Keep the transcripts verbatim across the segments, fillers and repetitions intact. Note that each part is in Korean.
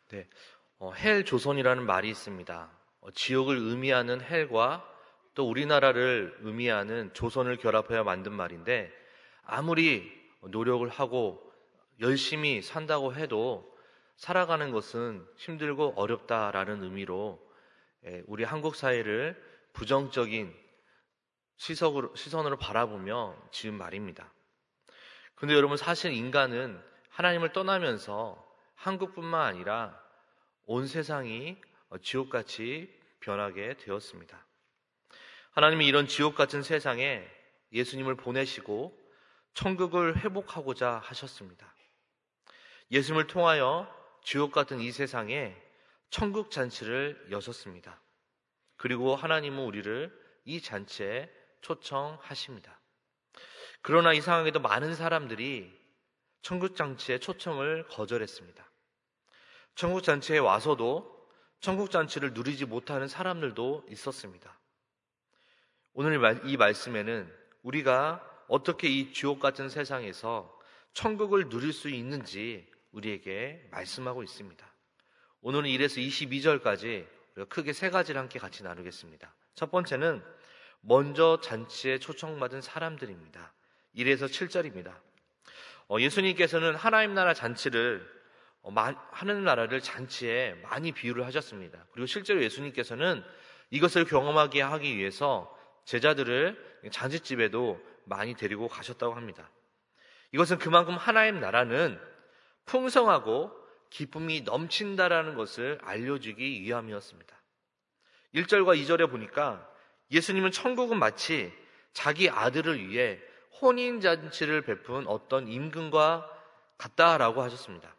네, 어, 헬 조선이라는 말이 있습니다. 어, 지옥을 의미하는 헬과 또 우리나라를 의미하는 조선을 결합하여 만든 말인데, 아무리 노력을 하고 열심히 산다고 해도 살아가는 것은 힘들고 어렵다라는 의미로 예, 우리 한국 사회를 부정적인 시선으로, 시선으로 바라보며 지은 말입니다. 근데 여러분, 사실 인간은 하나님을 떠나면서 한국뿐만 아니라 온 세상이 지옥같이 변하게 되었습니다. 하나님이 이런 지옥 같은 세상에 예수님을 보내시고 천국을 회복하고자 하셨습니다. 예수님을 통하여 지옥 같은 이 세상에 천국 잔치를 여셨습니다. 그리고 하나님은 우리를 이 잔치에 초청하십니다. 그러나 이상하게도 많은 사람들이 천국 잔치의 초청을 거절했습니다. 천국 잔치에 와서도 천국 잔치를 누리지 못하는 사람들도 있었습니다. 오늘 이 말씀에는 우리가 어떻게 이 지옥 같은 세상에서 천국을 누릴 수 있는지 우리에게 말씀하고 있습니다. 오늘은 일에서 이십이 절까지 우리가 크게 세 가지를 함께 같이 나누겠습니다. 첫 번째는 먼저 잔치에 초청받은 사람들입니다. 일에서 칠 절입니다. 어, 예수님께서는 하나님 나라 잔치를 어, 마, 하는 나라를 잔치에 많이 비유를 하셨습니다. 그리고 실제로 예수님께서는 이것을 경험하게 하기 위해서 제자들을 잔치집에도 많이 데리고 가셨다고 합니다. 이것은 그만큼 하나님 나라는 풍성하고 기쁨이 넘친다라는 것을 알려주기 위함이었습니다. 일 절과 이 절에 보니까 예수님은 천국은 마치 자기 아들을 위해 혼인잔치를 베푼 어떤 임금과 같다라고 하셨습니다.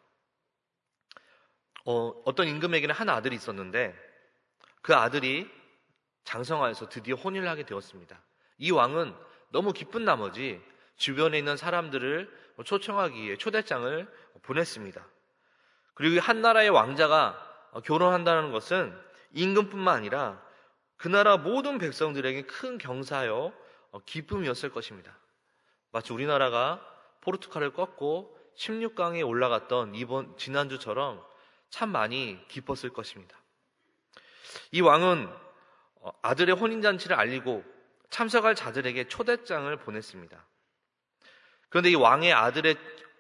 어, 어떤 임금에게는 한 아들이 있었는데 그 아들이 장성하여서 드디어 혼인을 하게 되었습니다. 이 왕은 너무 기쁜 나머지 주변에 있는 사람들을 초청하기 위해 초대장을 보냈습니다. 그리고 한 나라의 왕자가 결혼한다는 것은 임금뿐만 아니라 그 나라 모든 백성들에게 큰 경사요 기쁨이었을 것입니다. 마치 우리나라가 포르투갈을 꺾고 십육 강에 올라갔던 이번 지난주처럼 참 많이 기뻤을 것입니다. 이 왕은 아들의 혼인잔치를 알리고 참석할 자들에게 초대장을 보냈습니다. 그런데 이 왕의 아들의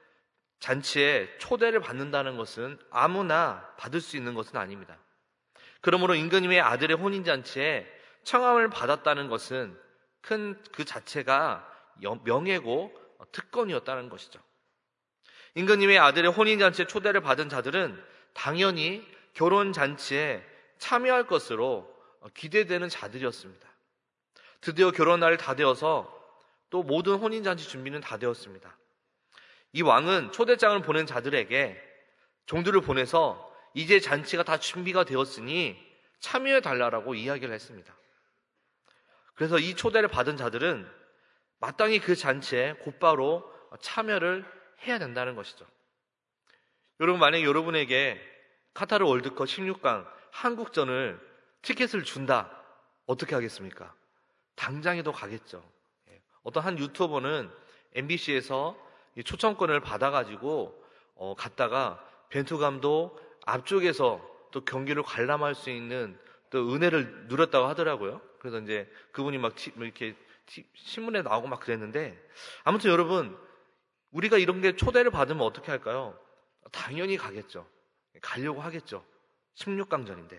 잔치에 초대를 받는다는 것은 아무나 받을 수 있는 것은 아닙니다. 그러므로 임금님의 아들의 혼인잔치에 청함을 받았다는 것은 큰 그 자체가 명예고 특권이었다는 것이죠. 임금님의 아들의 혼인잔치에 초대를 받은 자들은 당연히 결혼잔치에 참여할 것으로 기대되는 자들이었습니다. 드디어 결혼날이 다 되어서 또 모든 혼인잔치 준비는 다 되었습니다. 이 왕은 초대장을 보낸 자들에게 종들을 보내서 이제 잔치가 다 준비가 되었으니 참여해달라고 이야기를 했습니다. 그래서 이 초대를 받은 자들은 마땅히 그 잔치에 곧바로 참여를 해야 된다는 것이죠. 여러분, 만약에 여러분에게 카타르 월드컵 십육 강 한국전을 티켓을 준다, 어떻게 하겠습니까? 당장에도 가겠죠. 어떤 한 유튜버는 엠비씨에서 초청권을 받아가지고 어, 갔다가 벤투 감독 앞쪽에서 또 경기를 관람할 수 있는 또 은혜를 누렸다고 하더라고요. 그래서 이제 그분이 막 티, 이렇게 티, 신문에 나오고 막 그랬는데, 아무튼 여러분, 우리가 이런 게 초대를 받으면 어떻게 할까요? 당연히 가겠죠. 가려고 하겠죠. 십육 강전인데.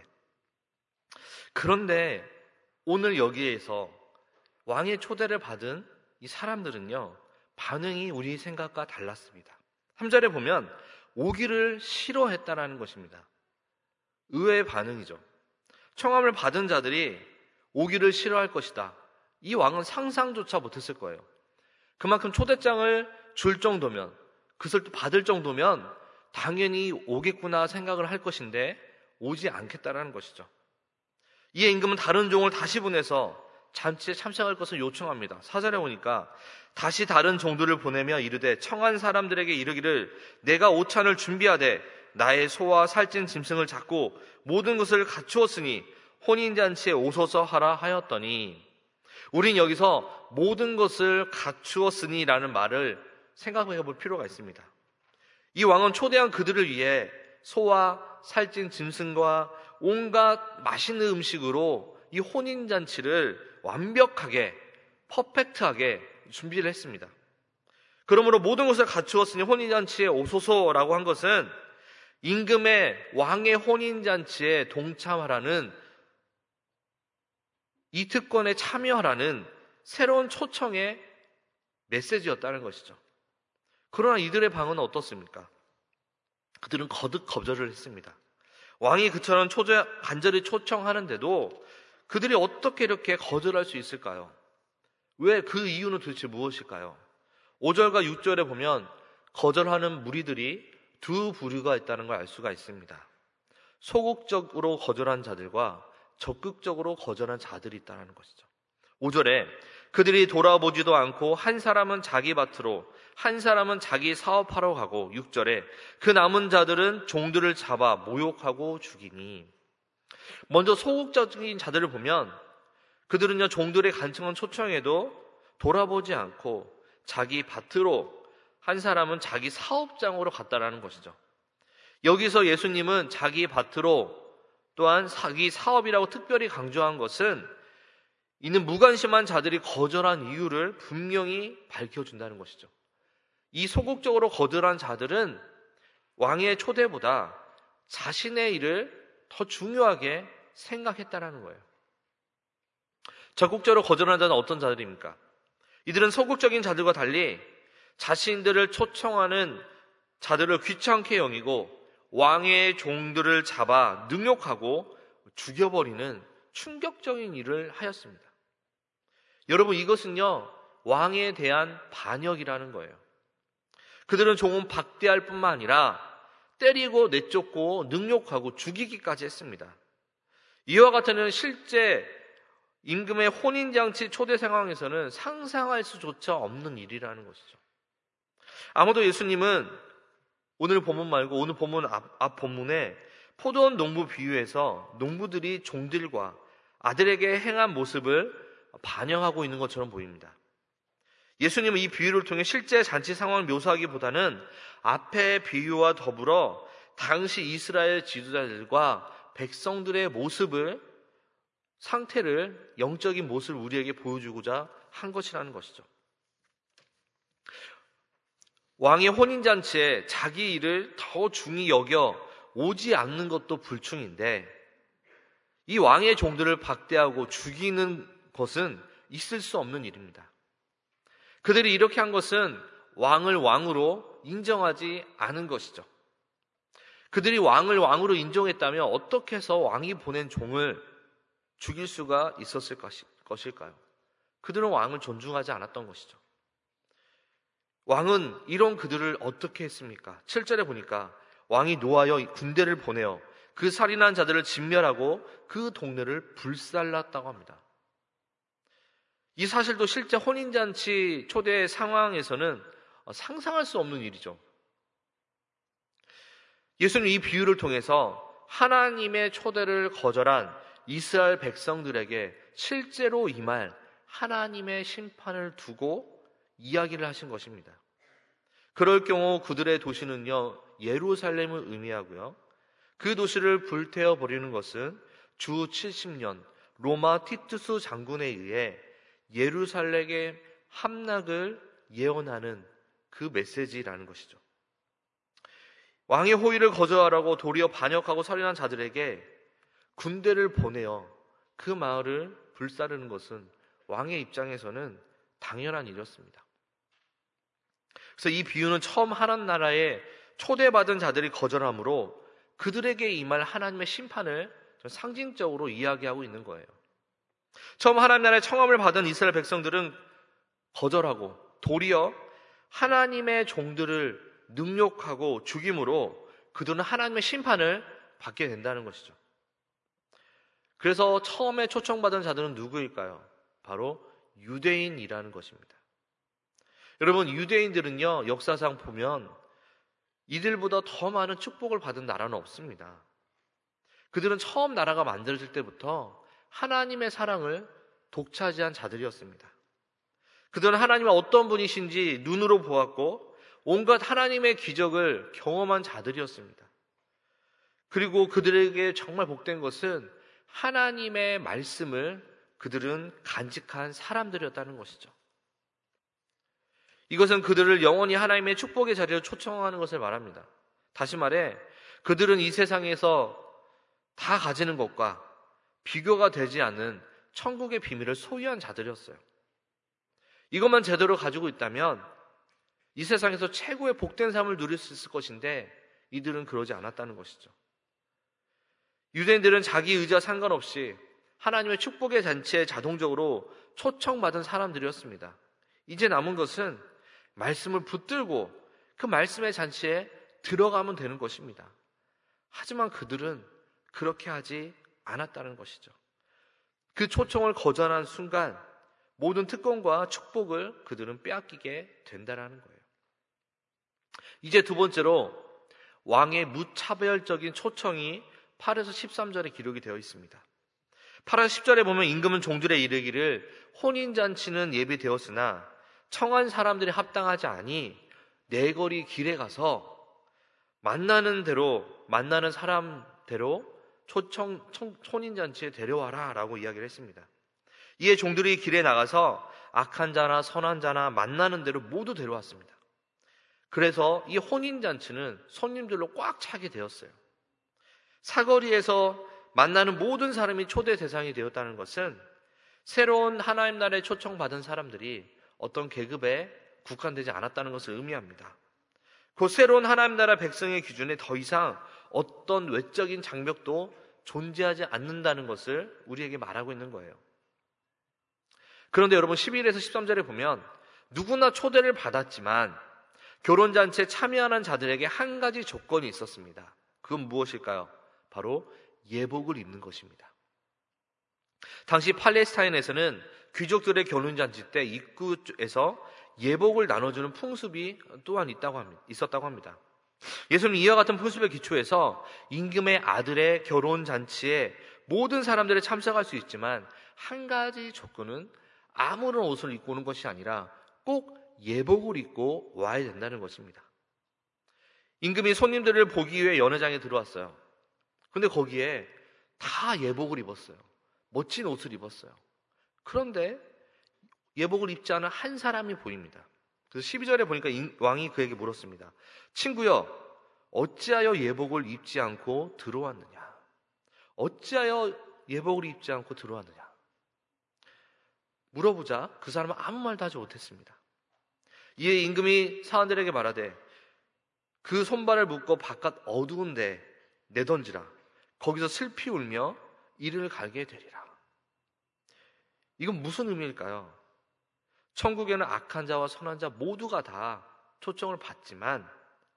그런데 오늘 여기에서 왕의 초대를 받은 이 사람들은요, 반응이 우리 생각과 달랐습니다. 삼 절에 보면 오기를 싫어했다라는 것입니다. 의외의 반응이죠. 청함을 받은 자들이 오기를 싫어할 것이다. 이 왕은 상상조차 못했을 거예요. 그만큼 초대장을 줄 정도면, 그것을 또 받을 정도면 당연히 오겠구나 생각을 할 것인데 오지 않겠다라는 것이죠. 이에 임금은 다른 종을 다시 보내서 잔치에 참석할 것을 요청합니다. 사 절에 보니까 다시 다른 종들을 보내며 이르되 청한 사람들에게 이르기를 내가 오찬을 준비하되 나의 소와 살찐 짐승을 잡고 모든 것을 갖추었으니 혼인잔치에 오소서 하라 하였더니, 우린 여기서 모든 것을 갖추었으니 라는 말을 생각해 볼 필요가 있습니다. 이 왕은 초대한 그들을 위해 소와 살찐 짐승과 온갖 맛있는 음식으로 이 혼인잔치를 완벽하게 퍼펙트하게 준비를 했습니다. 그러므로 모든 것을 갖추었으니 혼인잔치에 오소서라고 한 것은 임금의 왕의 혼인잔치에 동참하라는, 이 특권에 참여하라는 새로운 초청의 메시지였다는 것이죠. 그러나 이들의 방은 어떻습니까? 그들은 거듭 거절을 했습니다. 왕이 그처럼 초대, 간절히 초청하는데도 그들이 어떻게 이렇게 거절할 수 있을까요? 왜, 그 이유는 도대체 무엇일까요? 오 절과 육 절에 보면 거절하는 무리들이 두 부류가 있다는 걸 알 수가 있습니다. 소극적으로 거절한 자들과 적극적으로 거절한 자들이 있다는 것이죠. 오 절에 그들이 돌아보지도 않고 한 사람은 자기 밭으로 한 사람은 자기 사업하러 가고, 육 절에 그 남은 자들은 종들을 잡아 모욕하고 죽이니. 먼저 소극적인 자들을 보면 그들은요, 종들의 간청한 초청에도 돌아보지 않고 자기 밭으로, 한 사람은 자기 사업장으로 갔다라는 것이죠. 여기서 예수님은 자기 밭으로, 또한 자기 사업이라고 특별히 강조한 것은 이는 무관심한 자들이 거절한 이유를 분명히 밝혀준다는 것이죠. 이 소극적으로 거절한 자들은 왕의 초대보다 자신의 일을 더 중요하게 생각했다라는 거예요. 적극적으로 거절한 자는 어떤 자들입니까? 이들은 소극적인 자들과 달리 자신들을 초청하는 자들을 귀찮게 여기고 왕의 종들을 잡아 능욕하고 죽여버리는 충격적인 일을 하였습니다. 여러분, 이것은요, 왕에 대한 반역이라는 거예요. 그들은 종은 박대할 뿐만 아니라 때리고 내쫓고 능욕하고 죽이기까지 했습니다. 이와 같은 실제 임금의 혼인잔치 초대 상황에서는 상상할 수조차 없는 일이라는 것이죠. 아마도 예수님은 오늘 본문 말고 오늘 본문 앞, 앞 본문에 포도원 농부 비유에서 농부들이 종들과 아들에게 행한 모습을 반영하고 있는 것처럼 보입니다. 예수님은 이 비유를 통해 실제 잔치 상황을 묘사하기보다는 앞의 비유와 더불어 당시 이스라엘 지도자들과 백성들의 모습을, 상태를, 영적인 모습을 우리에게 보여주고자 한 것이라는 것이죠. 왕의 혼인잔치에 자기 일을 더 중히 여겨 오지 않는 것도 불충인데, 이 왕의 종들을 박대하고 죽이는 것은 있을 수 없는 일입니다. 그들이 이렇게 한 것은 왕을 왕으로 인정하지 않은 것이죠. 그들이 왕을 왕으로 인정했다면 어떻게 해서 왕이 보낸 종을 죽일 수가 있었을 것일까요? 그들은 왕을 존중하지 않았던 것이죠. 왕은 이런 그들을 어떻게 했습니까? 칠 절에 보니까 왕이 노하여 군대를 보내어 그 살인한 자들을 진멸하고 그 동네를 불살랐다고 합니다. 이 사실도 실제 혼인잔치 초대 상황에서는 상상할 수 없는 일이죠. 예수는 이 비유를 통해서 하나님의 초대를 거절한 이스라엘 백성들에게 실제로 임할 하나님의 심판을 두고 이야기를 하신 것입니다. 그럴 경우 그들의 도시는요, 예루살렘을 의미하고요, 그 도시를 불태워 버리는 것은 주 칠십 년 로마 티투스 장군에 의해 예루살렘의 함락을 예언하는 그 메시지라는 것이죠. 왕의 호의를 거절하라고 도리어 반역하고 살인한 자들에게 군대를 보내어 그 마을을 불사르는 것은 왕의 입장에서는 당연한 일이었습니다. 그래서 이 비유는 처음 하나님 나라에 초대받은 자들이 거절함으로 그들에게 임할 하나님의 심판을 상징적으로 이야기하고 있는 거예요. 처음 하나님 나라의 청함을 받은 이스라엘 백성들은 거절하고 도리어 하나님의 종들을 능욕하고 죽임으로 그들은 하나님의 심판을 받게 된다는 것이죠. 그래서 처음에 초청받은 자들은 누구일까요? 바로 유대인이라는 것입니다. 여러분, 유대인들은요, 역사상 보면 이들보다 더 많은 축복을 받은 나라는 없습니다. 그들은 처음 나라가 만들어질 때부터 하나님의 사랑을 독차지한 자들이었습니다. 그들은 하나님은 어떤 분이신지 눈으로 보았고 온갖 하나님의 기적을 경험한 자들이었습니다. 그리고 그들에게 정말 복된 것은 하나님의 말씀을 그들은 간직한 사람들이었다는 것이죠. 이것은 그들을 영원히 하나님의 축복의 자리로 초청하는 것을 말합니다. 다시 말해 그들은 이 세상에서 다 가지는 것과 비교가 되지 않는 천국의 비밀을 소유한 자들이었어요. 이것만 제대로 가지고 있다면 이 세상에서 최고의 복된 삶을 누릴 수 있을 것인데 이들은 그러지 않았다는 것이죠. 유대인들은 자기 의지와 상관없이 하나님의 축복의 잔치에 자동적으로 초청받은 사람들이었습니다. 이제 남은 것은 말씀을 붙들고 그 말씀의 잔치에 들어가면 되는 것입니다. 하지만 그들은 그렇게 하지 않았다는 것이죠. 그 초청을 거절한 순간 모든 특권과 축복을 그들은 빼앗기게 된다는 거예요. 이제 두 번째로 왕의 무차별적인 초청이 팔에서 십삼 절에 기록이 되어 있습니다. 팔에서 십 절에 보면 임금은 종들에 이르기를 혼인잔치는 예비되었으나 청한 사람들이 합당하지 아니 내거리 길에 가서 만나는 대로 만나는 사람대로 초청 혼인잔치에 데려와라 라고 이야기를 했습니다. 이에 종들이 길에 나가서 악한 자나 선한 자나 만나는 대로 모두 데려왔습니다. 그래서 이 혼인잔치는 손님들로 꽉 차게 되었어요. 사거리에서 만나는 모든 사람이 초대 대상이 되었다는 것은 새로운 하나님 나라에 초청받은 사람들이 어떤 계급에 국한되지 않았다는 것을 의미합니다. 그 새로운 하나님 나라 백성의 기준에 더 이상 어떤 외적인 장벽도 존재하지 않는다는 것을 우리에게 말하고 있는 거예요. 그런데 여러분 십일 절에서 십삼 절에 보면 누구나 초대를 받았지만 결혼잔치에 참여하는 자들에게 한 가지 조건이 있었습니다. 그건 무엇일까요? 바로 예복을 입는 것입니다. 당시 팔레스타인에서는 귀족들의 결혼잔치 때 입구에서 예복을 나눠주는 풍습이 또한 있다고 합니다. 있었다고 합니다. 예수님은 이와 같은 풍습의 기초에서 임금의 아들의 결혼잔치에 모든 사람들이 참석할 수 있지만 한 가지 조건은 아무런 옷을 입고 오는 것이 아니라 꼭 예복을 입고 와야 된다는 것입니다. 임금이 손님들을 보기 위해 연회장에 들어왔어요. 근데 거기에 다 예복을 입었어요. 멋진 옷을 입었어요. 그런데 예복을 입지 않은 한 사람이 보입니다. 그래서 십이 절에 보니까 왕이 그에게 물었습니다. 친구여, 어찌하여 예복을 입지 않고 들어왔느냐? 어찌하여 예복을 입지 않고 들어왔느냐? 물어보자 그 사람은 아무 말도 하지 못했습니다. 이에 임금이 사원들에게 말하되 그 손발을 묶어 바깥 어두운 데 내던지라. 거기서 슬피 울며 이를 갈게 되리라. 이건 무슨 의미일까요? 천국에는 악한 자와 선한 자 모두가 다 초청을 받지만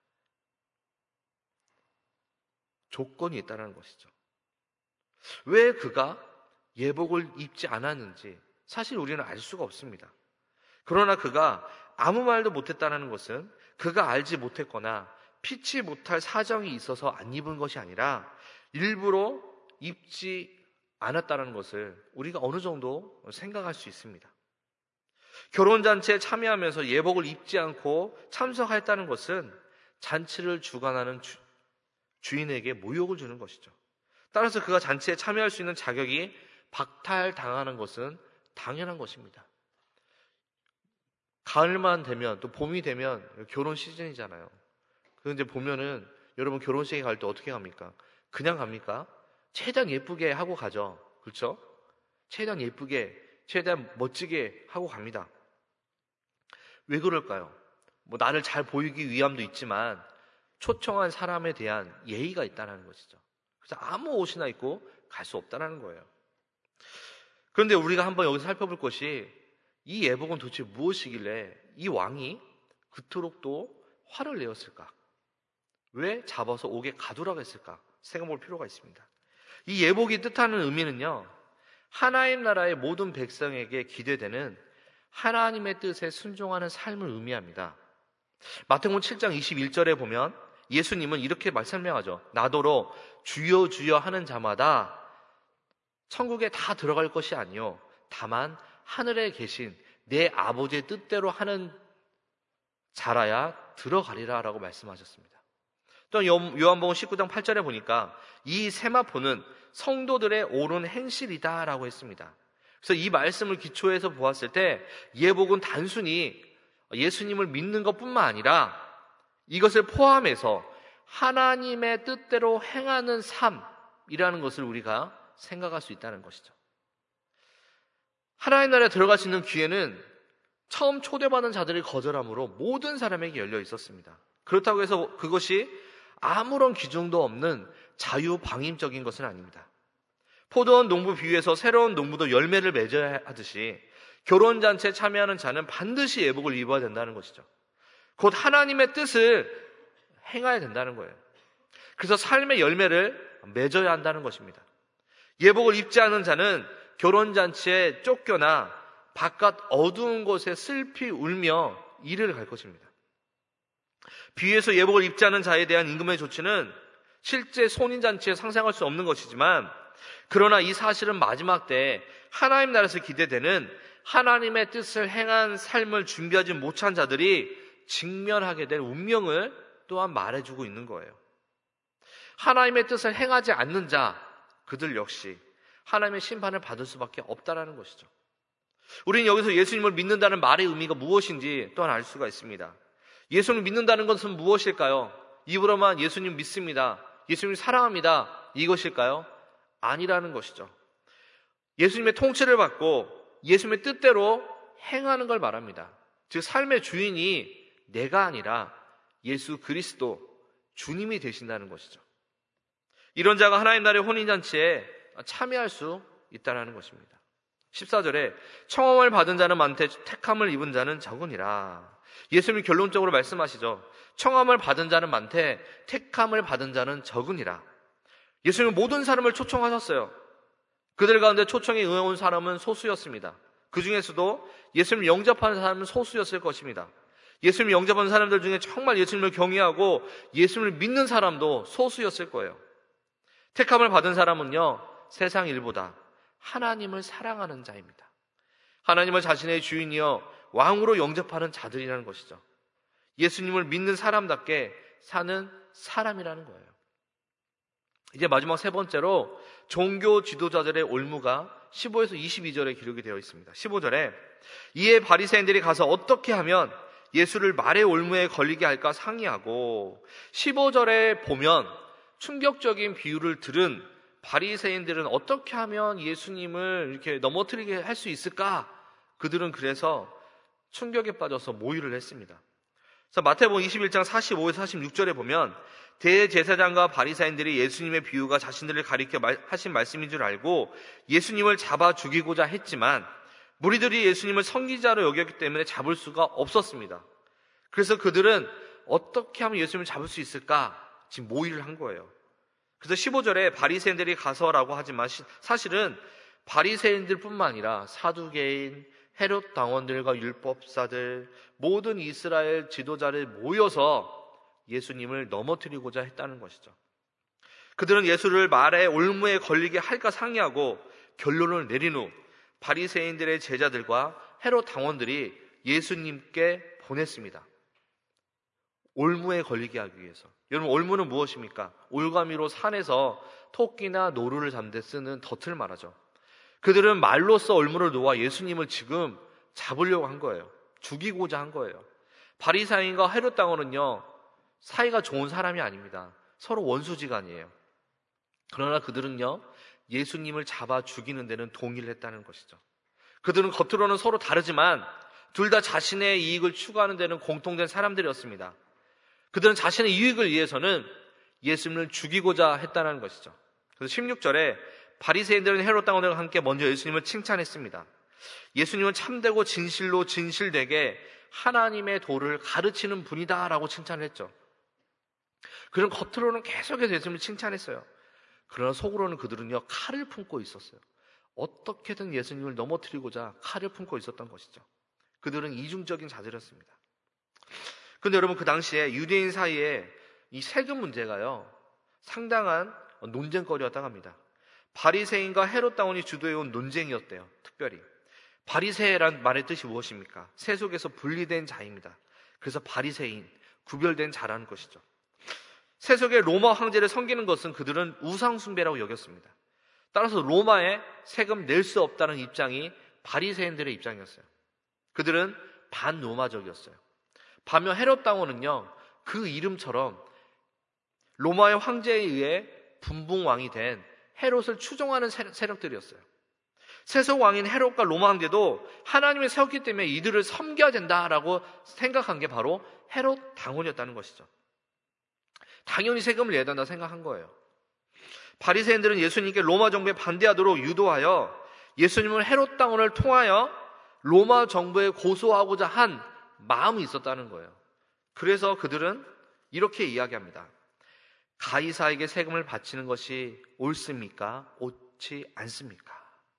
조건이 있다는 것이죠. 왜 그가 예복을 입지 않았는지 사실 우리는 알 수가 없습니다. 그러나 그가 아무 말도 못했다는 것은 그가 알지 못했거나 피치 못할 사정이 있어서 안 입은 것이 아니라 일부러 입지 않았다는 것을 우리가 어느 정도 생각할 수 있습니다. 결혼잔치에 참여하면서 예복을 입지 않고 참석했다는 것은 잔치를 주관하는 주, 주인에게 모욕을 주는 것이죠. 따라서 그가 잔치에 참여할 수 있는 자격이 박탈당하는 것은 당연한 것입니다. 가을만 되면 또 봄이 되면 결혼 시즌이잖아요. 그런데 보면은 여러분 결혼식에 갈 때 어떻게 갑니까? 그냥 갑니까? 최대한 예쁘게 하고 가죠. 그렇죠? 최대한 예쁘게, 최대한 멋지게 하고 갑니다. 왜 그럴까요? 뭐 나를 잘 보이기 위함도 있지만 초청한 사람에 대한 예의가 있다는 것이죠. 그래서 아무 옷이나 입고 갈 수 없다는 거예요. 그런데 우리가 한번 여기서 살펴볼 것이 이 예복은 도대체 무엇이길래 이 왕이 그토록 또 화를 내었을까? 왜 잡아서 옥에 가두라고 했을까? 생각해볼 필요가 있습니다. 이 예복이 뜻하는 의미는요, 하나님 나라의 모든 백성에게 기대되는 하나님의 뜻에 순종하는 삶을 의미합니다. 마태복음 칠 장 이십일 절에 보면 예수님은 이렇게 설명하죠. 나더러 주여 주여 하는 자마다 천국에 다 들어갈 것이 아니요 다만 하늘에 계신 내 아버지의 뜻대로 하는 자라야 들어가리라 라고 말씀하셨습니다. 또 요한복음 십구 장 팔 절에 보니까 이 세마포는 성도들의 옳은 행실이다라고 했습니다. 그래서 이 말씀을 기초해서 보았을 때 예복은 단순히 예수님을 믿는 것뿐만 아니라 이것을 포함해서 하나님의 뜻대로 행하는 삶이라는 것을 우리가 생각할 수 있다는 것이죠. 하나님 나라에 들어갈 수 있는 기회는 처음 초대받은 자들이 거절함으로 모든 사람에게 열려 있었습니다. 그렇다고 해서 그것이 아무런 기준도 없는 자유방임적인 것은 아닙니다. 포도원 농부 비유에서 새로운 농부도 열매를 맺어야 하듯이 결혼잔치에 참여하는 자는 반드시 예복을 입어야 된다는 것이죠. 곧 하나님의 뜻을 행해야 된다는 거예요. 그래서 삶의 열매를 맺어야 한다는 것입니다. 예복을 입지 않은 자는 결혼잔치에 쫓겨나 바깥 어두운 곳에 슬피 울며 이를 갈 것입니다. 비유에서 예복을 입지 않은 자에 대한 임금의 조치는 실제 손인잔치에 상상할 수 없는 것이지만, 그러나 이 사실은 마지막 때에 하나님 나라에서 기대되는 하나님의 뜻을 행한 삶을 준비하지 못한 자들이 직면하게 될 운명을 또한 말해주고 있는 거예요. 하나님의 뜻을 행하지 않는 자, 그들 역시 하나님의 심판을 받을 수밖에 없다라는 것이죠. 우리는 여기서 예수님을 믿는다는 말의 의미가 무엇인지 또한 알 수가 있습니다. 예수님을 믿는다는 것은 무엇일까요? 입으로만 예수님 믿습니다, 예수님 사랑합니다, 이것일까요? 아니라는 것이죠. 예수님의 통치를 받고 예수님의 뜻대로 행하는 걸 말합니다. 즉 삶의 주인이 내가 아니라 예수 그리스도 주님이 되신다는 것이죠. 이런 자가 하나님 나라의 혼인잔치에 참여할 수 있다는 것입니다. 십사 절에 청함을 받은 자는 많되 택함을 입은 자는 적으니라. 예수님이 결론적으로 말씀하시죠. 청함을 받은 자는 많되 택함을 받은 자는 적으니라. 예수님은 모든 사람을 초청하셨어요. 그들 가운데 초청에 응해온 사람은 소수였습니다. 그 중에서도 예수님을 영접하는 사람은 소수였을 것입니다. 예수님을 영접하는 사람들 중에 정말 예수님을 경외하고 예수님을 믿는 사람도 소수였을 거예요. 택함을 받은 사람은요, 세상 일보다 하나님을 사랑하는 자입니다. 하나님을 자신의 주인이여 왕으로 영접하는 자들이라는 것이죠. 예수님을 믿는 사람답게 사는 사람이라는 거예요. 이제 마지막 세 번째로 종교 지도자들의 올무가 십오에서 이십이 절에 기록이 되어 있습니다. 십오 절에 이에 바리새인들이 가서 어떻게 하면 예수를 말의 올무에 걸리게 할까 상의하고, 십오 절에 보면 충격적인 비유를 들은 바리새인들은 어떻게 하면 예수님을 이렇게 넘어뜨리게 할 수 있을까? 그들은 그래서 충격에 빠져서 모의를 했습니다. 그래서 마태복음 이십일 장 사십오에서 사십육 절에 보면 대제사장과 바리새인들이 예수님의 비유가 자신들을 가리켜 하신 말씀인 줄 알고 예수님을 잡아 죽이고자 했지만 무리들이 예수님을 선지자로 여겼기 때문에 잡을 수가 없었습니다. 그래서 그들은 어떻게 하면 예수님을 잡을 수 있을까? 지금 모의를 한 거예요. 그래서 십오 절에 바리새인들이 가서라고 하지만 사실은 바리새인들뿐만 아니라 사두개인, 헤롯 당원들과 율법사들, 모든 이스라엘 지도자를 모여서 예수님을 넘어뜨리고자 했다는 것이죠. 그들은 예수를 말의 올무에 걸리게 할까 상의하고 결론을 내린 후 바리새인들의 제자들과 헤롯 당원들이 예수님께 보냈습니다. 올무에 걸리게 하기 위해서. 여러분, 올무는 무엇입니까? 올가미로 산에서 토끼나 노루를 잡는 데 쓰는 덫을 말하죠. 그들은 말로써 올무를 놓아 예수님을 지금 잡으려고 한 거예요. 죽이고자 한 거예요. 바리새인과 헤롯 당원은요, 사이가 좋은 사람이 아닙니다. 서로 원수지간이에요. 그러나 그들은요, 예수님을 잡아 죽이는 데는 동의를 했다는 것이죠. 그들은 겉으로는 서로 다르지만 둘 다 자신의 이익을 추구하는 데는 공통된 사람들이었습니다. 그들은 자신의 이익을 위해서는 예수님을 죽이고자 했다는 것이죠. 그래서 십육 절에 바리새인들은 헤롯 당원들과 함께 먼저 예수님을 칭찬했습니다. 예수님은 참되고 진실로 진실되게 하나님의 도를 가르치는 분이다라고 칭찬을 했죠. 그런 겉으로는 계속해서 예수님을 칭찬했어요. 그러나 속으로는 그들은요, 칼을 품고 있었어요. 어떻게든 예수님을 넘어뜨리고자 칼을 품고 있었던 것이죠. 그들은 이중적인 자들이었습니다. 그런데 여러분, 그 당시에 유대인 사이에 이 세금 문제가요, 상당한 논쟁거리였다고 합니다. 바리새인과 헤롯 당원이 주도해온 논쟁이었대요. 특별히 바리새라는 말의 뜻이 무엇입니까? 새 속에서 분리된 자입니다. 그래서 바리새인, 구별된 자라는 것이죠. 세속의 로마 황제를 섬기는 것은 그들은 우상숭배라고 여겼습니다. 따라서 로마에 세금 낼 수 없다는 입장이 바리새인들의 입장이었어요. 그들은 반로마적이었어요. 반면 헤롯 당원은요, 그 이름처럼 로마의 황제에 의해 분봉왕이 된 헤롯을 추종하는 세력들이었어요. 세속 왕인 헤롯과 로마 황제도 하나님이 세웠기 때문에 이들을 섬겨야 된다라고 생각한 게 바로 헤롯 당원이었다는 것이죠. 당연히 세금을 내야 된다 생각한 거예요. 바리새인들은 예수님께 로마 정부에 반대하도록 유도하여 예수님을 헤롯 당원을 통하여 로마 정부에 고소하고자 한 마음이 있었다는 거예요. 그래서 그들은 이렇게 이야기합니다. 가이사에게 세금을 바치는 것이 옳습니까? 옳지 않습니까?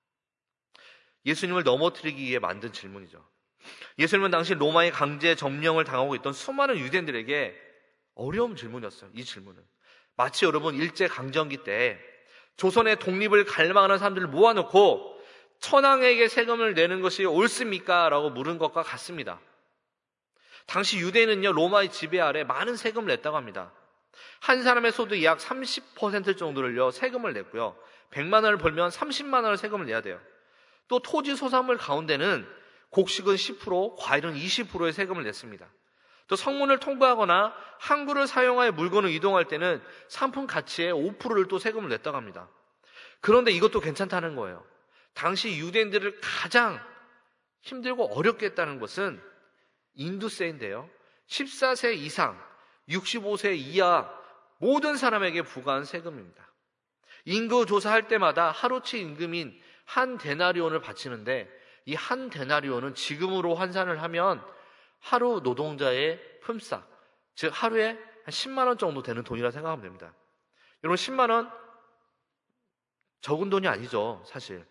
예수님을 넘어뜨리기 위해 만든 질문이죠. 예수님은 당시 로마의 강제 점령을 당하고 있던 수많은 유대인들에게 어려운 질문이었어요. 이 질문은 마치 여러분 일제강점기 때 조선의 독립을 갈망하는 사람들을 모아놓고 천황에게 세금을 내는 것이 옳습니까? 라고 물은 것과 같습니다. 당시 유대인은요, 로마의 지배 아래 많은 세금을 냈다고 합니다. 한 사람의 소득 약 삼십 퍼센트 정도를요 세금을 냈고요, 백만 원을 벌면 삼십만 원을 세금을 내야 돼요. 또 토지 소산물 가운데는 곡식은 십 퍼센트, 과일은 이십 퍼센트의 세금을 냈습니다. 또 성문을 통과하거나 항구를 사용하여 물건을 이동할 때는 상품 가치의 오 퍼센트를 또 세금을 냈다고 합니다. 그런데 이것도 괜찮다는 거예요. 당시 유대인들을 가장 힘들고 어렵게 했다는 것은 인두세인데요, 십사 세 이상, 육십오 세 이하 모든 사람에게 부과한 세금입니다. 인구 조사할 때마다 하루치 임금인 한 데나리온을 바치는데, 이 한 데나리온은 지금으로 환산을 하면 하루 노동자의 품삯, 즉 하루에 한 십만 원 정도 되는 돈이라 생각하면 됩니다. 여러분, 십만 원 적은 돈이 아니죠, 사실.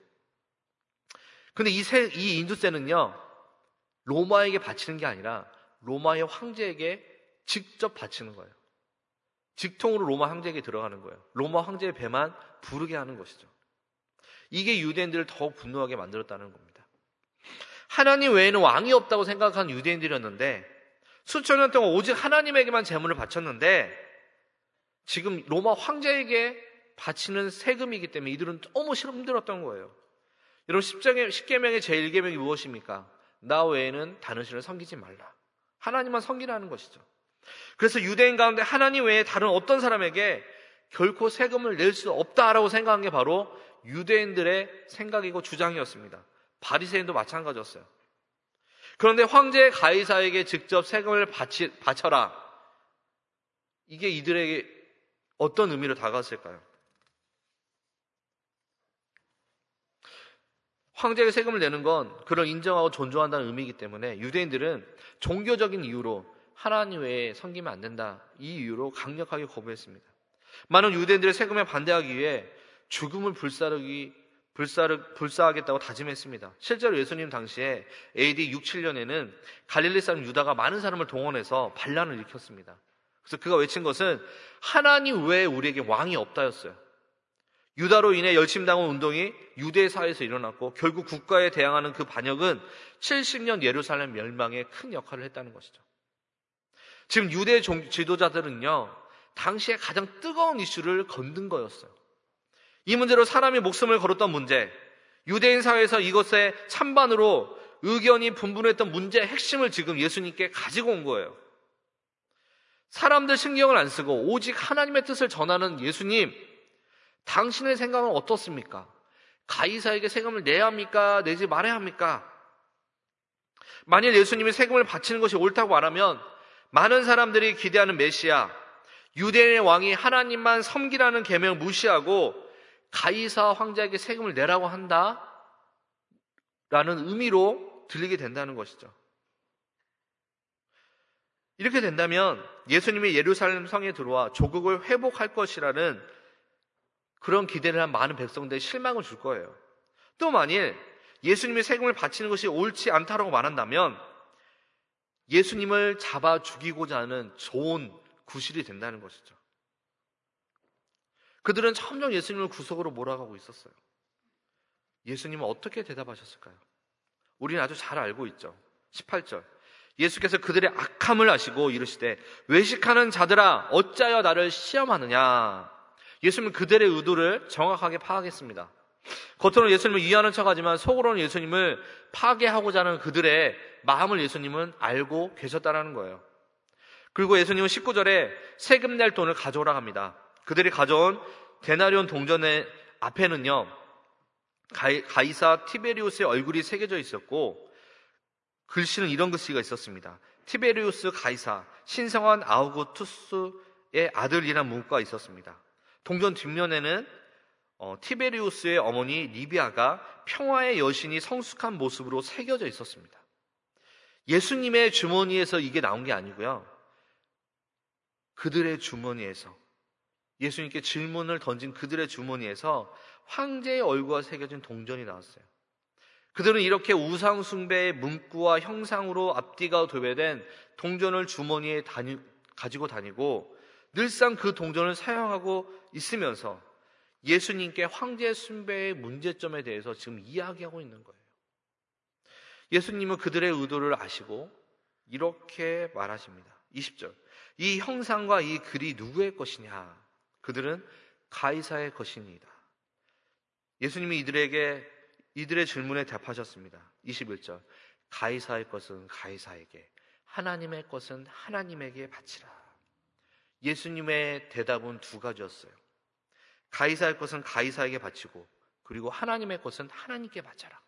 근데 이, 세, 이 인두세는요, 로마에게 바치는 게 아니라 로마의 황제에게 직접 바치는 거예요. 직통으로 로마 황제에게 들어가는 거예요. 로마 황제의 배만 부르게 하는 것이죠. 이게 유대인들을 더욱 분노하게 만들었다는 겁니다. 하나님 외에는 왕이 없다고 생각한 유대인들이었는데 수천 년 동안 오직 하나님에게만 제물을 바쳤는데 지금 로마 황제에게 바치는 세금이기 때문에 이들은 너무 힘들었던 거예요. 여러분, 십계명의 제일 계명이 무엇입니까? 나 외에는 다른 신을 섬기지 말라. 하나님만 섬기라는 것이죠. 그래서 유대인 가운데 하나님 외에 다른 어떤 사람에게 결코 세금을 낼 수 없다라고 생각한 게 바로 유대인들의 생각이고 주장이었습니다. 바리새인도 마찬가지였어요. 그런데 황제 가이사에게 직접 세금을 바치, 바쳐라. 이게 이들에게 어떤 의미로 다가왔을까요? 황제에게 세금을 내는 건 그를 인정하고 존중한다는 의미이기 때문에 유대인들은 종교적인 이유로 하나님 외에 섬기면 안 된다, 이 이유로 강력하게 거부했습니다. 많은 유대인들의 세금에 반대하기 위해 죽음을 불사르기, 불사르, 불사하겠다고 다짐했습니다. 실제로 예수님 당시에 에이디 육, 칠 년에는 갈릴리 사람 유다가 많은 사람을 동원해서 반란을 일으켰습니다. 그래서 그가 외친 것은 하나님 외에 우리에게 왕이 없다였어요. 유다로 인해 열심당원 운동이 유대 사회에서 일어났고 결국 국가에 대항하는 그 반역은 칠십 년 예루살렘 멸망에 큰 역할을 했다는 것이죠. 지금 유대 지도자들은요, 당시에 가장 뜨거운 이슈를 건든 거였어요. 이 문제로 사람이 목숨을 걸었던 문제, 유대인 사회에서 이것에 찬반으로 의견이 분분했던 문제의 핵심을 지금 예수님께 가지고 온 거예요. 사람들 신경을 안 쓰고 오직 하나님의 뜻을 전하는 예수님, 당신의 생각은 어떻습니까? 가이사에게 세금을 내야 합니까? 내지 말아야 합니까? 만일 예수님이 세금을 바치는 것이 옳다고 말하면 많은 사람들이 기대하는 메시아, 유대인의 왕이 하나님만 섬기라는 계명을 무시하고 가이사 황제에게 세금을 내라고 한다 라는 의미로 들리게 된다는 것이죠. 이렇게 된다면 예수님이 예루살렘 성에 들어와 조국을 회복할 것이라는 그런 기대를 한 많은 백성들이 실망을 줄 거예요. 또 만일 예수님이 세금을 바치는 것이 옳지 않다라고 말한다면 예수님을 잡아 죽이고자 하는 좋은 구실이 된다는 것이죠. 그들은 점점 예수님을 구속으로 몰아가고 있었어요. 예수님은 어떻게 대답하셨을까요? 우리는 아주 잘 알고 있죠. 십팔 절. 예수께서 그들의 악함을 아시고 이르시되 외식하는 자들아 어찌하여 나를 시험하느냐. 예수님은 그들의 의도를 정확하게 파악했습니다. 겉으로는 예수님을 이해하는 척하지만 속으로는 예수님을 파괴하고자 하는 그들의 마음을 예수님은 알고 계셨다는 거예요. 그리고 예수님은 십구 절에 세금 낼 돈을 가져오라 합니다. 그들이 가져온 데나리온 동전의 앞에는요, 가이, 가이사 티베리우스의 얼굴이 새겨져 있었고 글씨는 이런 글씨가 있었습니다. 티베리우스 가이사, 신성한 아우구투스의 아들이라는 문구가 있었습니다. 동전 뒷면에는 어, 티베리우스의 어머니 리비아가 평화의 여신이 성숙한 모습으로 새겨져 있었습니다. 예수님의 주머니에서 이게 나온 게 아니고요, 그들의 주머니에서, 예수님께 질문을 던진 그들의 주머니에서 황제의 얼굴과 새겨진 동전이 나왔어요. 그들은 이렇게 우상 숭배의 문구와 형상으로 앞뒤가 도배된 동전을 주머니에 다니, 가지고 다니고 늘상 그 동전을 사용하고 있으면서 예수님께 황제 숭배의 문제점에 대해서 지금 이야기하고 있는 거예요. 예수님은 그들의 의도를 아시고 이렇게 말하십니다. 이십 절. 이 형상과 이 글이 누구의 것이냐? 그들은 가이사의 것이니이다. 예수님이 이들에게 이들의 질문에 답하셨습니다. 이십일 절. 가이사의 것은 가이사에게, 하나님의 것은 하나님에게 바치라. 예수님의 대답은 두 가지였어요. 가이사의 것은 가이사에게 바치고, 그리고 하나님의 것은 하나님께 바쳐라.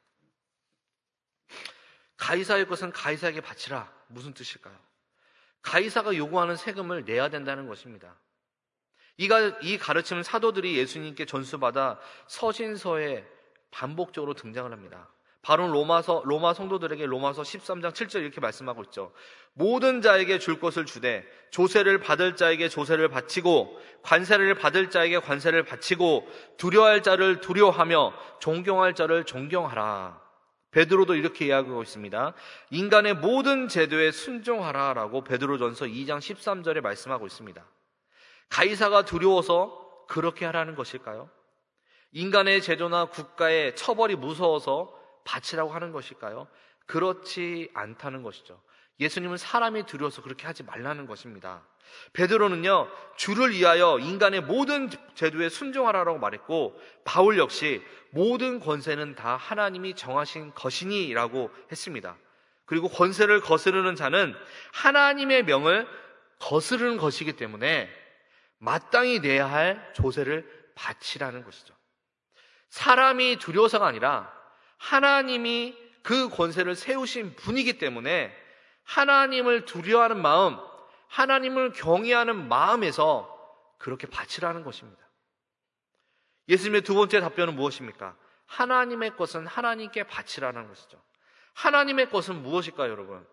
가이사의 것은 가이사에게 바치라. 무슨 뜻일까요? 가이사가 요구하는 세금을 내야 된다는 것입니다. 이가, 이 가르침은 사도들이 예수님께 전수받아 서신서에 반복적으로 등장을 합니다. 바로 로마서, 로마 성도들에게 로마서 십삼 장 칠 절 이렇게 말씀하고 있죠. 모든 자에게 줄 것을 주되 조세를 받을 자에게 조세를 바치고 관세를 받을 자에게 관세를 바치고 두려워할 자를 두려워하며 존경할 자를 존경하라. 베드로도 이렇게 이야기하고 있습니다. 인간의 모든 제도에 순종하라라고 베드로전서 이 장 십삼 절에 말씀하고 있습니다. 가이사가 두려워서 그렇게 하라는 것일까요? 인간의 제도나 국가의 처벌이 무서워서 바치라고 하는 것일까요? 그렇지 않다는 것이죠. 예수님은 사람이 두려워서 그렇게 하지 말라는 것입니다. 베드로는요, 주를 위하여 인간의 모든 제도에 순종하라고 말했고, 바울 역시 모든 권세는 다 하나님이 정하신 것이니 라고 했습니다. 그리고 권세를 거스르는 자는 하나님의 명을 거스르는 것이기 때문에 마땅히 내야 할 조세를 바치라는 것이죠. 사람이 두려워서가 아니라 하나님이 그 권세를 세우신 분이기 때문에 하나님을 두려워하는 마음, 하나님을 경외하는 마음에서 그렇게 바치라는 것입니다. 예수님의 두 번째 답변은 무엇입니까? 하나님의 것은 하나님께 바치라는 것이죠. 하나님의 것은 무엇일까요, 여러분?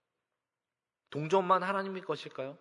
동전만 하나님의 것일까요?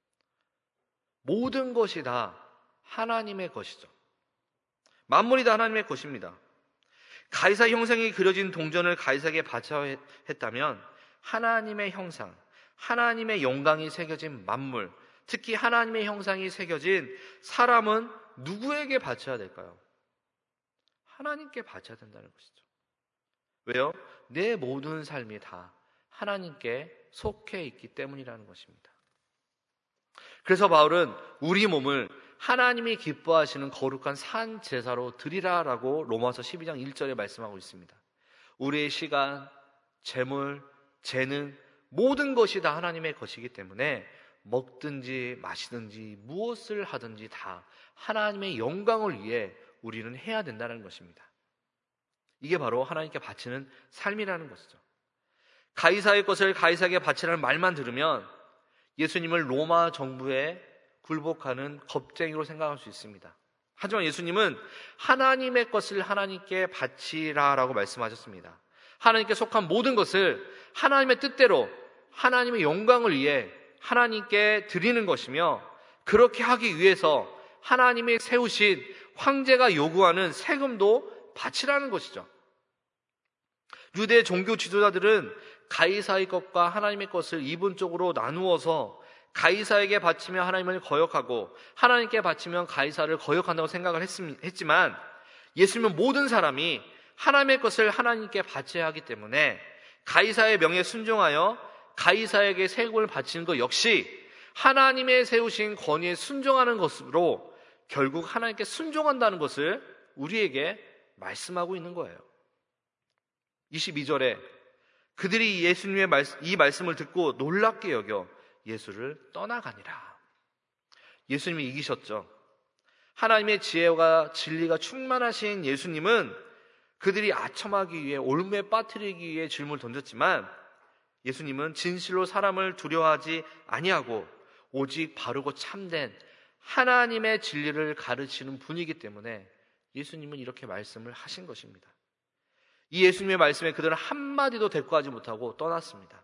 모든 것이 다 하나님의 것이죠. 만물이 다 하나님의 것입니다. 가이사 형상이 그려진 동전을 가이사에게 바쳐야 했다면 하나님의 형상, 하나님의 영광이 새겨진 만물, 특히 하나님의 형상이 새겨진 사람은 누구에게 바쳐야 될까요? 하나님께 바쳐야 된다는 것이죠. 왜요? 내 모든 삶이 다 하나님께 속해 있기 때문이라는 것입니다. 그래서 바울은 우리 몸을 하나님이 기뻐하시는 거룩한 산 제사로 드리라라고 로마서 십이 장 일 절에 말씀하고 있습니다. 우리의 시간, 재물, 재능, 모든 것이 다 하나님의 것이기 때문에 먹든지 마시든지 무엇을 하든지 다 하나님의 영광을 위해 우리는 해야 된다는 것입니다. 이게 바로 하나님께 바치는 삶이라는 것이죠. 가이사의 것을 가이사에게 바치라는 말만 들으면 예수님을 로마 정부에 굴복하는 겁쟁이로 생각할 수 있습니다. 하지만 예수님은 하나님의 것을 하나님께 바치라라고 말씀하셨습니다. 하나님께 속한 모든 것을 하나님의 뜻대로 하나님의 영광을 위해 하나님께 드리는 것이며, 그렇게 하기 위해서 하나님이 세우신 황제가 요구하는 세금도 바치라는 것이죠. 유대 종교 지도자들은 가이사의 것과 하나님의 것을 이분적으로 나누어서 가이사에게 바치면 하나님을 거역하고 하나님께 바치면 가이사를 거역한다고 생각을 했지만, 예수님은 모든 사람이 하나님의 것을 하나님께 바쳐야 하기 때문에 가이사의 명에 순종하여 가이사에게 세금을 바치는 것 역시 하나님의 세우신 권위에 순종하는 것으로 결국 하나님께 순종한다는 것을 우리에게 말씀하고 있는 거예요. 이십이 절에 그들이 예수님의 말씀, 이 말씀을 듣고 놀랍게 여겨 예수를 떠나가니라. 예수님이 이기셨죠. 하나님의 지혜와 진리가 충만하신 예수님은 그들이 아첨하기 위해 올무에 빠뜨리기 위해 질문을 던졌지만 예수님은 진실로 사람을 두려워하지 아니하고 오직 바르고 참된 하나님의 진리를 가르치는 분이기 때문에 예수님은 이렇게 말씀을 하신 것입니다. 이 예수님의 말씀에 그들은 한마디도 대꾸하지 못하고 떠났습니다.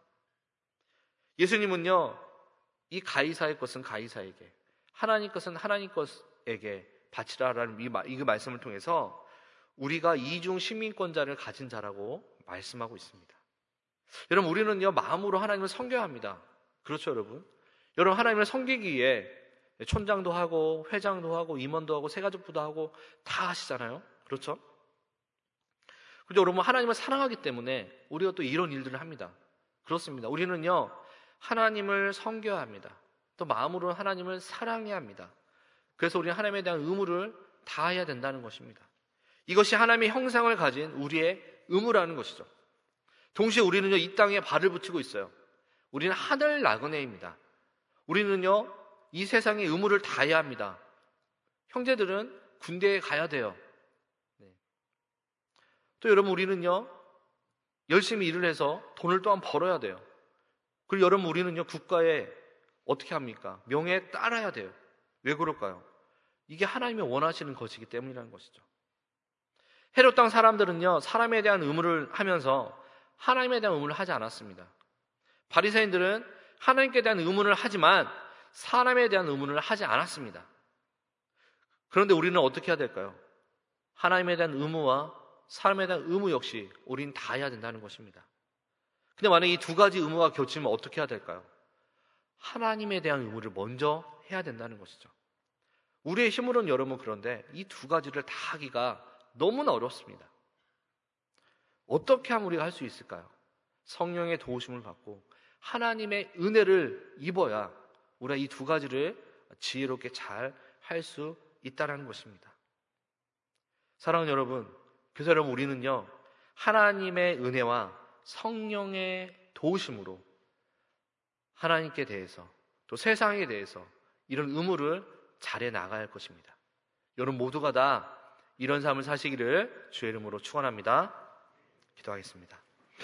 예수님은요, 이 가이사의 것은 가이사에게, 하나님 것은 하나님 것에게 바치라라는 이, 이 말씀을 통해서 우리가 이중 시민권자를 가진 자라고 말씀하고 있습니다. 여러분, 우리는요 마음으로 하나님을 섬겨야 합니다. 그렇죠, 여러분? 여러분, 하나님을 섬기기 위해 촌장도 하고 회장도 하고 임원도 하고 새가족부도 하고 다 하시잖아요. 그렇죠? 그리고 여러분, 하나님을 사랑하기 때문에 우리가 또 이런 일들을 합니다. 그렇습니다. 우리는요 하나님을 섬겨야 합니다. 또 마음으로 하나님을 사랑해야 합니다. 그래서 우리는 하나님에 대한 의무를 다해야 된다는 것입니다. 이것이 하나님의 형상을 가진 우리의 의무라는 것이죠. 동시에 우리는요 이 땅에 발을 붙이고 있어요. 우리는 하늘 나그네입니다. 우리는요 이 세상의 의무를 다해야 합니다. 형제들은 군대에 가야 돼요. 네. 또 여러분, 우리는요 열심히 일을 해서 돈을 또한 벌어야 돼요. 그리고 여러분, 우리는요 국가에 어떻게 합니까? 명예에 따라야 돼요. 왜 그럴까요? 이게 하나님이 원하시는 것이기 때문이라는 것이죠. 헤롯 땅 사람들은요 사람에 대한 의무를 하면서 하나님에 대한 의무를 하지 않았습니다. 바리새인들은 하나님께 대한 의무를 하지만 사람에 대한 의무를 하지 않았습니다. 그런데 우리는 어떻게 해야 될까요? 하나님에 대한 의무와 사람에 대한 의무 역시 우리는 다 해야 된다는 것입니다. 근데 만약에 이 두 가지 의무가 겹치면 어떻게 해야 될까요? 하나님에 대한 의무를 먼저 해야 된다는 것이죠. 우리의 힘으로는 여러분, 그런데 이 두 가지를 다 하기가 너무나 어렵습니다. 어떻게 하면 우리가 할 수 있을까요? 성령의 도우심을 받고 하나님의 은혜를 입어야 우리가 이 두 가지를 지혜롭게 잘 할 수 있다는 것입니다. 사랑하는 여러분, 그래서 여러분, 우리는요 하나님의 은혜와 성령의 도우심으로 하나님께 대해서 또 세상에 대해서 이런 의무를 잘해 나가야 할 것입니다. 여러분 모두가 다 이런 삶을 사시기를 주의 이름으로 축원합니다. 기도하겠습니다.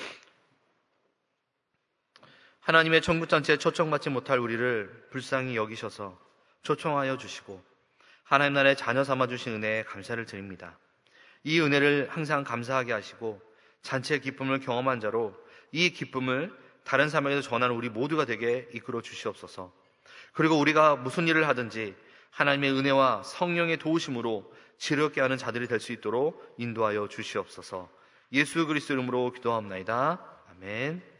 하나님의 천국잔치에 초청받지 못할 우리를 불쌍히 여기셔서 초청하여 주시고 하나님 나라의 자녀 삼아주신 은혜에 감사를 드립니다. 이 은혜를 항상 감사하게 하시고 잔치의 기쁨을 경험한 자로 이 기쁨을 다른 사람에게도 전하는 우리 모두가 되게 이끌어 주시옵소서. 그리고 우리가 무슨 일을 하든지 하나님의 은혜와 성령의 도우심으로 지혜롭게 하는 자들이 될 수 있도록 인도하여 주시옵소서. 예수 그리스도 이름으로 기도하옵나이다. 아멘.